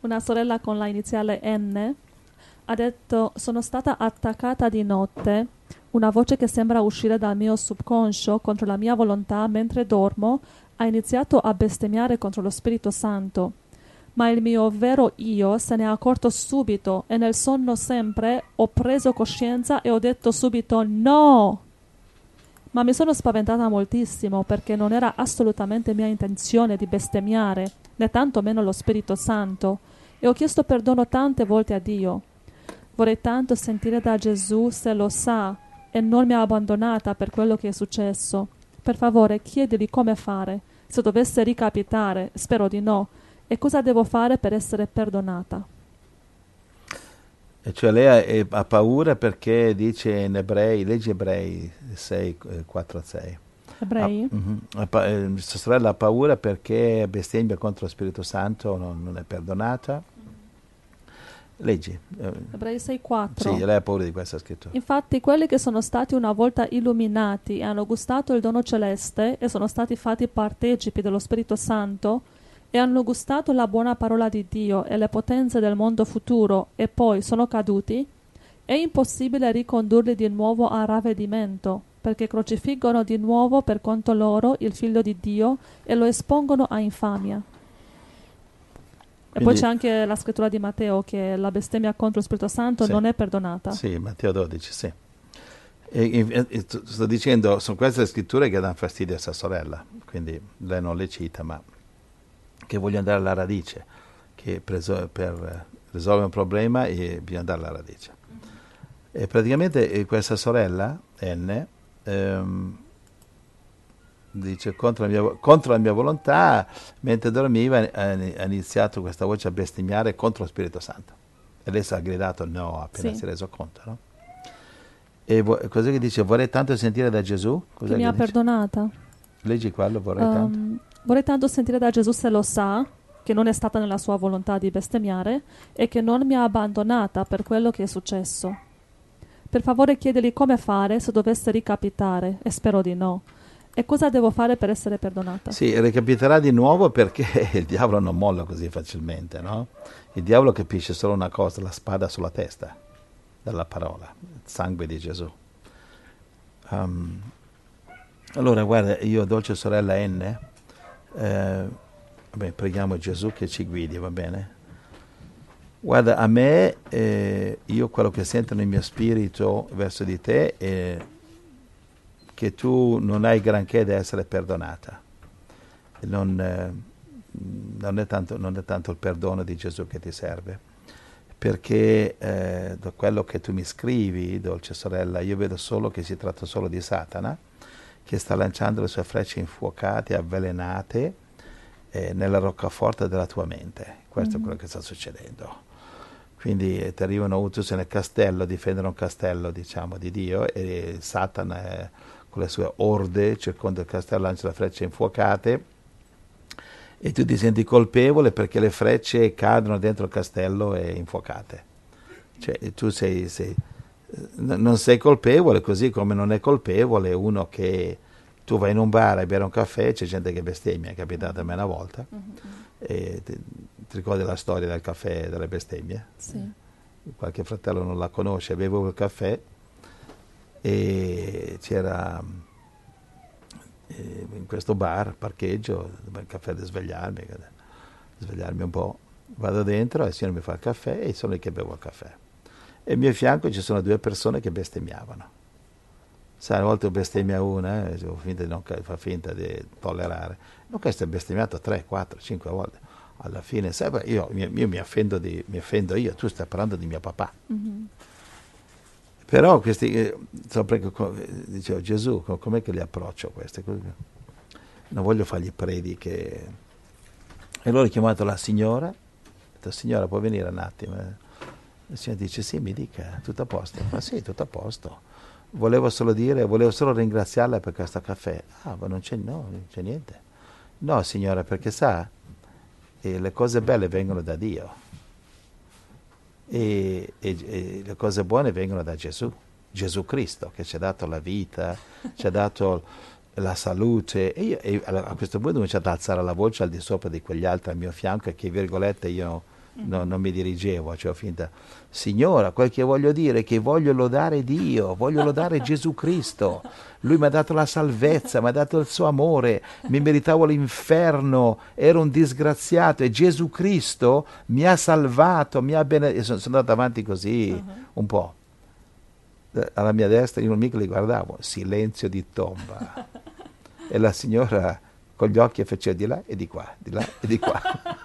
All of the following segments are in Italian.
Una sorella con la iniziale N ha detto: sono stata attaccata di notte, una voce che sembra uscire dal mio subconscio contro la mia volontà mentre dormo ha iniziato a bestemmiare contro lo Spirito Santo. Ma il mio vero io se ne è accorto subito e nel sonno sempre ho preso coscienza e ho detto subito no. Ma mi sono spaventata moltissimo perché non era assolutamente mia intenzione di bestemmiare, né tantomeno lo Spirito Santo, e ho chiesto perdono tante volte a Dio. Vorrei tanto sentire da Gesù se lo sa e non mi ha abbandonata per quello che è successo. Per favore, chiedili come fare. Se dovesse ricapitare, spero di no, e cosa devo fare per essere perdonata. E cioè lei ha paura perché dice in Ebrei, leggi Ebrei 6, 4 a 6. Ebrei? Sua sorella ha paura perché bestemmia contro lo Spirito Santo, non è perdonata. Leggi. Ebrei 6,4. Sì, lei ha paura di questa scrittura. Infatti quelli che sono stati una volta illuminati e hanno gustato il dono celeste e sono stati fatti partecipi dello Spirito Santo e hanno gustato la buona parola di Dio e le potenze del mondo futuro e poi sono caduti, è impossibile ricondurli di nuovo al ravvedimento, perché crocifiggono di nuovo per conto loro il Figlio di Dio e lo espongono a infamia. E poi c'è anche la scrittura di Matteo che la bestemmia contro lo Spirito Santo non è perdonata. Sì, Matteo 12, sì. E sto dicendo, sono queste le scritture che danno fastidio a sua sorella, quindi lei non le cita, ma che voglio andare alla radice, che per risolvere un problema bisogna andare alla radice. E praticamente questa sorella, N, dice contro la mia volontà, mentre dormiva ha iniziato questa voce a bestemmiare contro lo Spirito Santo. E lei si è gridato no appena si è reso conto, no? E cos'è che dice? Vorrei tanto sentire da Gesù. Che mi ha perdonata. Leggi quello, vorrei tanto. Vorrei tanto sentire da Gesù se lo sa, che non è stata nella sua volontà di bestemmiare e che non mi ha abbandonata per quello che è successo. Per favore chiedili come fare se dovesse ricapitare, e spero di no. E cosa devo fare per essere perdonata? Sì, ricapiterà di nuovo perché il diavolo non molla così facilmente, no? Il diavolo capisce solo una cosa, la spada sulla testa dalla parola, il sangue di Gesù. Allora, guarda, io, dolce sorella N, preghiamo Gesù che ci guidi, va bene? Guarda, a me, io quello che sento nel mio spirito verso di te è che tu non hai granché da essere perdonata. Non è tanto il perdono di Gesù che ti serve, perché da quello che tu mi scrivi, dolce sorella, io vedo solo che si tratta solo di Satana, che sta lanciando le sue frecce infuocate, avvelenate nella roccaforte della tua mente. Questo è quello che sta succedendo. Quindi ti arrivano, tu sei nel castello, difendere un castello, diciamo, di Dio, e Satana con le sue orde circonda il castello, lancia le frecce infuocate, e tu ti senti colpevole perché le frecce cadono dentro il castello e infuocate. Cioè tu non sei colpevole, così come non è colpevole uno che tu vai in un bar a bere un caffè, c'è gente che bestemmia, è capitato a me una volta. E ti ricordi la storia del caffè e delle bestemmie? Sì. Qualche fratello non la conosce, bevo il caffè e c'era in questo bar, parcheggio, il caffè da svegliarmi un po', vado dentro e il signore mi fa il caffè e sono lì che bevo il caffè. E al mio fianco ci sono due persone che bestemmiavano. Sai, a volte bestemmia una, fa finta di tollerare. Ma questo è bestemmiato 3, 4, 5 volte. Alla fine, sai, io mi offendo io, tu stai parlando di mio papà. Però questi, dicevo, Gesù, com'è che li approccio questi? Non voglio fargli prediche. E allora ho chiamato la signora, ho detto, signora, può venire un attimo? La signora dice, sì, mi dica, tutto a posto? Ma sì, tutto a posto. Volevo solo ringraziarla per questo caffè. Ah, ma non c'è niente. No, signora, perché sa, le cose belle vengono da Dio. E le cose buone vengono da Gesù Cristo, che ci ha dato la vita, ci ha dato la salute. E a questo punto ho cominciato ad alzare la voce al di sopra di quegli altri al mio fianco, e che virgolette io non mi dirigevo, facevo finta. Signora, quel che voglio dire è che voglio lodare Dio, voglio lodare Gesù Cristo. Lui mi ha dato la salvezza, mi ha dato il suo amore, mi meritavo l'inferno, ero un disgraziato e Gesù Cristo mi ha salvato, mi ha sono andato avanti così un po'. Alla mia destra io non mica li guardavo, silenzio di tomba. E la signora con gli occhi faceva di là e di qua, di là e di qua.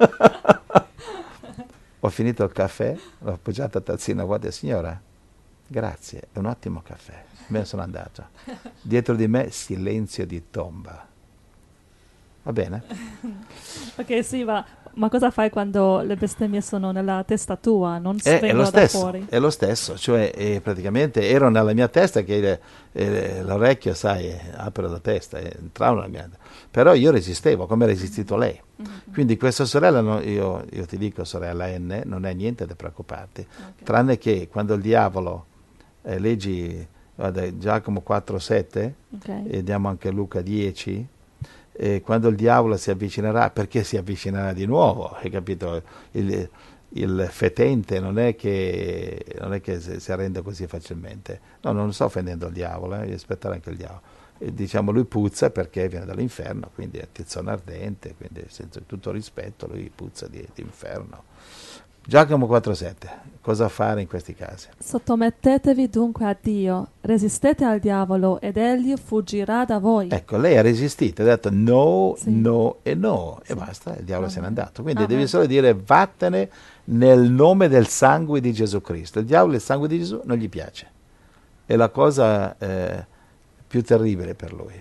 Ho finito il caffè, l'ho appoggiato a tazzina vuota, signora, grazie, è un ottimo caffè. Me ne sono andato. Dietro di me silenzio di tomba. Va bene? Ok, sì, ma cosa fai quando le bestemmie sono nella testa tua, non È lo vengono da stesso, fuori? è lo stesso, cioè praticamente ero nella mia testa che l'orecchio, sai, apre la testa, entravano nella mia. Però io resistevo, come ha resistito lei. Quindi questa sorella, io ti dico sorella N, non è niente da preoccuparti, tranne che quando il diavolo, leggi Giacomo 4,7 e diamo anche Luca 10, quando il diavolo si avvicinerà, perché si avvicinerà di nuovo, hai capito? Il fetente non è che si arrende così facilmente. No, non sto offendendo il diavolo, aspettare anche il diavolo. Diciamo lui puzza perché viene dall'inferno, quindi è tizzone ardente, quindi senza tutto rispetto lui puzza di inferno. Giacomo 4,7, cosa fare in questi casi? Sottomettetevi dunque a Dio, resistete al diavolo ed egli fuggirà da voi. Ecco, lei ha resistito, ha detto no, Sì. no e no, Sì. e basta, il diavolo se n'è Amen. andato. Quindi Amen. devi solo dire vattene nel nome del sangue di Gesù Cristo. Il diavolo il sangue di Gesù non gli piace, è la cosa più terribile per lui.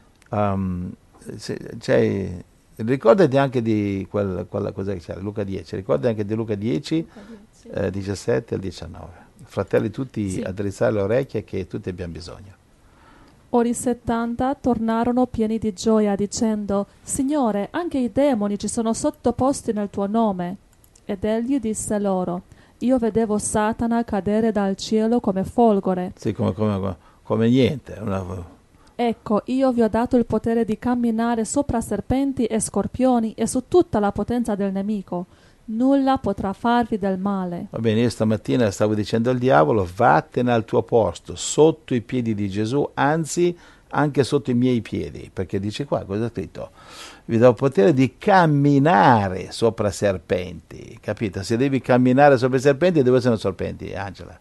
Sì. Ricordati anche di quella cosa che c'è, Luca 10, ricordi anche di Luca 10, 17 al 19. Fratelli tutti Sì. a drizzare le orecchie che tutti abbiamo bisogno. Ora i 70 tornarono pieni di gioia dicendo: Signore, anche i demoni ci sono sottoposti nel tuo nome. Ed egli disse loro: Io vedevo Satana cadere dal cielo come folgore. Sì, come niente. Ecco, io vi ho dato il potere di camminare sopra serpenti e scorpioni e su tutta la potenza del nemico. Nulla potrà farvi del male. Va bene, io stamattina stavo dicendo al diavolo, vattene al tuo posto, sotto i piedi di Gesù, anzi anche sotto i miei piedi, perché dice qua, cosa è scritto? Vi do il potere di camminare sopra serpenti, capito? Se devi camminare sopra i serpenti, dove sono i serpenti, Angela?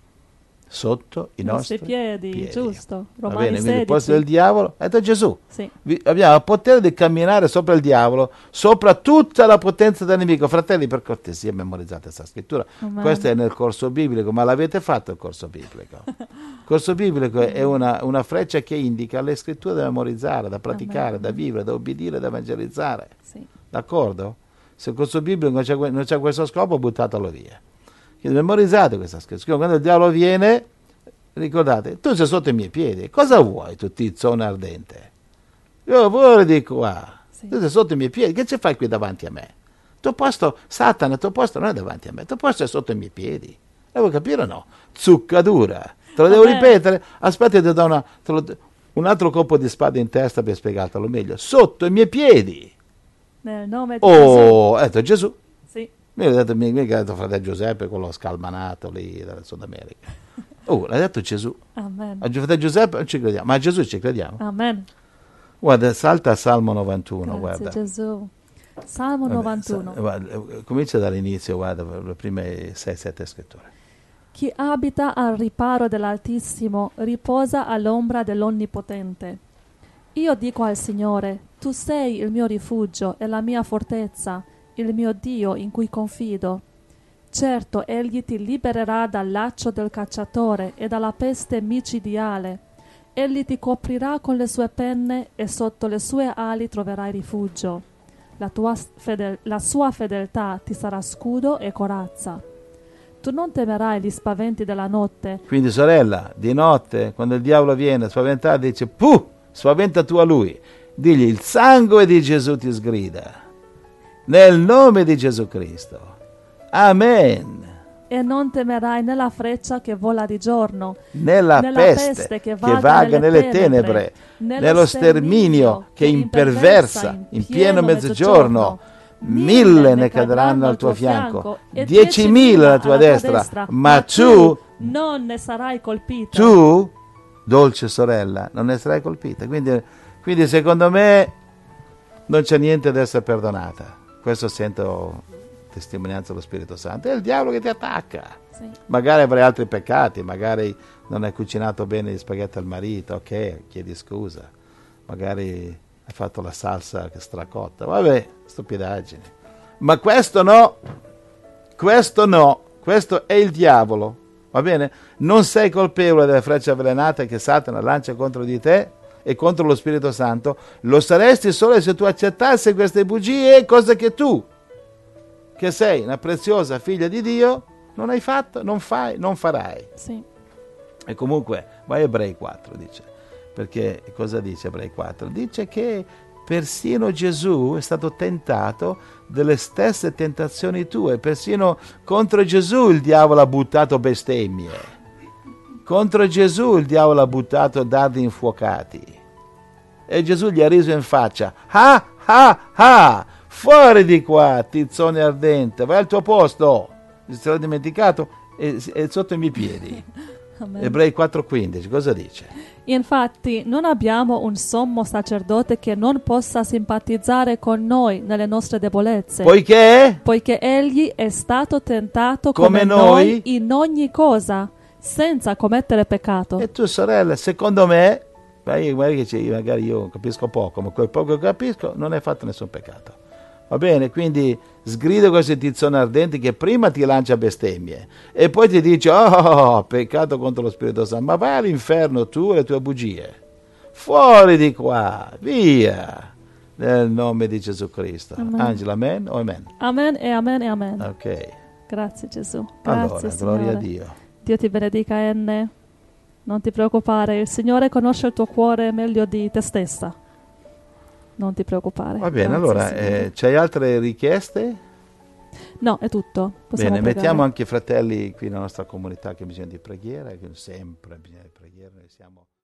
Sotto i nostri piedi, giusto? Va Romani bene, quindi 16. il posto del diavolo, ha detto Gesù. Sì. Abbiamo il potere di camminare sopra il diavolo, sopra tutta la potenza del nemico. Fratelli, per cortesia, memorizzate questa scrittura. Amen. Questo è nel corso biblico, ma l'avete fatto il corso biblico? Il corso biblico è una freccia che indica le scritture da memorizzare, da praticare, Amen. da vivere, da obbedire, da evangelizzare. Sì. D'accordo? Se il corso biblico non c'è questo scopo, buttatelo via. Quindi memorizzate questa scrittura. Quando il diavolo viene, ricordate, tu sei sotto i miei piedi. Cosa vuoi, tu tizzone ardente? Io vuoi di qua. Sì. Tu sei sotto i miei piedi. Che ci fai qui davanti a me? Il tuo posto, Satana, il tuo posto non è davanti a me. Il tuo posto è sotto i miei piedi. Devo capire o no? Zuccadura. Te lo devo ripetere? Aspetta, ti do un altro colpo di spada in testa per spiegartelo meglio. Sotto i miei piedi. Nel nome di Gesù. Ha detto Gesù. Sì. Mi ha detto fratello Giuseppe, quello scalmanato lì dal Sud America. L'ha detto Gesù. Amen. A fratello Giuseppe non ci crediamo, ma a Gesù ci crediamo. Amen. Guarda, salta a Salmo 91, Grazie guarda. Gesù. Salmo 91. Guarda, comincia dall'inizio, guarda, le prime 6-7 scritture. Chi abita al riparo dell'Altissimo riposa all'ombra dell'Onnipotente. Io dico al Signore, tu sei il mio rifugio e la mia fortezza, il mio Dio in cui confido. Certo, egli ti libererà dal laccio del cacciatore e dalla peste micidiale. Egli ti coprirà con le sue penne e sotto le sue ali troverai rifugio. La sua fedeltà ti sarà scudo e corazza. Tu non temerai gli spaventi della notte. Quindi sorella, di notte, quando il diavolo viene a spaventare, dice, puh, spaventa tu a lui. Digli, il sangue di Gesù ti sgrida. Nel nome di Gesù Cristo. Amen. E non temerai né la freccia che vola di giorno, né la peste che vaga nelle tenebre, nello sterminio che imperversa in pieno mezzogiorno. 1000 ne cadranno al tuo fianco, e 10.000 alla tua destra, ma tu non ne sarai colpita. tu, dolce sorella, non ne sarai colpita. Quindi secondo me non c'è niente da essere perdonata. Questo sento testimonianza dello Spirito Santo. È il diavolo che ti attacca. Sì. Magari avrai altri peccati, magari non hai cucinato bene gli spaghetti al marito, ok, chiedi scusa. Magari hai fatto la salsa che stracotta. Vabbè, stupidaggini. Ma questo no, questo è il diavolo. Va bene? Non sei colpevole delle frecce avvelenate che Satana lancia contro di te e contro lo Spirito Santo. Lo saresti solo se tu accettassi queste bugie, cose che tu, che sei una preziosa figlia di Dio, non hai fatto, non fai, non farai. Sì. E comunque, vai a Ebrei 4, dice. Perché cosa dice Ebrei 4? Dice che persino Gesù è stato tentato delle stesse tentazioni tue, persino contro Gesù il diavolo ha buttato bestemmie, contro Gesù il diavolo ha buttato dardi infuocati e Gesù gli ha riso in faccia, ah ah ah, fuori di qua tizzone ardente, vai al tuo posto, ti sarò dimenticato, è sotto i miei piedi. Amen. Ebrei 4,15, cosa dice? Infatti non abbiamo un sommo sacerdote che non possa simpatizzare con noi nelle nostre debolezze, Poiché egli è stato tentato come noi in ogni cosa, senza commettere peccato. E tu, sorella, secondo me, magari io capisco poco, ma quel poco che capisco non hai fatto nessun peccato. Va bene? Quindi sgrido questi tizzoni ardenti che prima ti lancia bestemmie e poi ti dice, oh, peccato contro lo Spirito Santo, ma vai all'inferno tu e le tue bugie. Fuori di qua, via, nel nome di Gesù Cristo. Amen. Angela, amen o amen? Amen e amen e amen. Ok. Grazie Gesù. Grazie, Allora, Signore. gloria a Dio. Dio ti benedica, Enne. Non ti preoccupare, il Signore conosce il tuo cuore meglio di te stessa. Non ti preoccupare. Va bene, Grazie, allora, Signore. c'hai altre richieste? No, è tutto. Possiamo Bene, pregare. mettiamo anche i fratelli qui nella nostra comunità che ha bisogno di preghiera, che sempre ha bisogno di preghiera, noi siamo...